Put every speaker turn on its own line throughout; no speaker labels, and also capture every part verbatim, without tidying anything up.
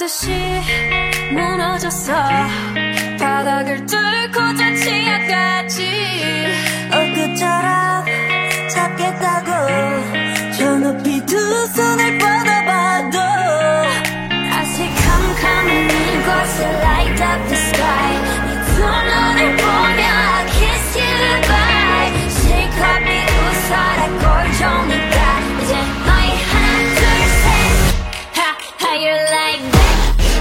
버젓이 무너졌어. 바닥을 뚫고 저 치아까지
엊그처럼 잡겠다고 저 높이 두 손을 뻗어봐도
다시 캄캄한 이곳에 light up the sky. 네 두 눈을 보며 I kiss you goodbye. 실컷 비웃어라 꼴좋으니까 이제 너희 하나 둘 셋. Ha, how you like that?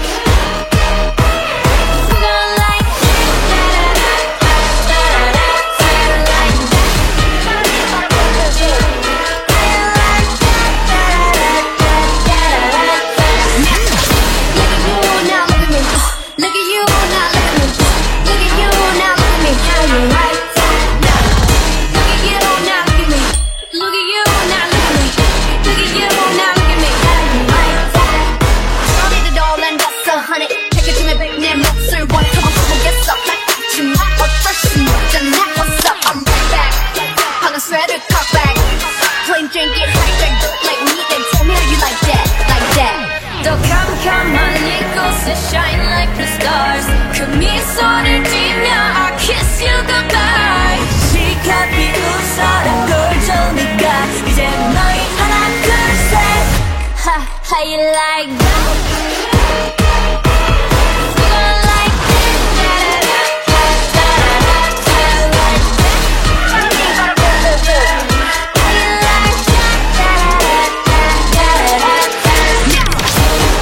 Sweater cock back, plain drink it, hijack, don't like me, then tell me how you like that, like that.
더 캄캄한 이곳에 shine like the stars. 그 미소를 띠며 I kiss you goodbye.
실컷 비웃어라 꼴좋으니까 이제 너희 하나 둘셋.
Ha, how you like that?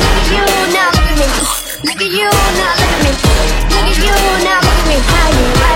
Look at you now, look at me. Look at you now, look at me. How you like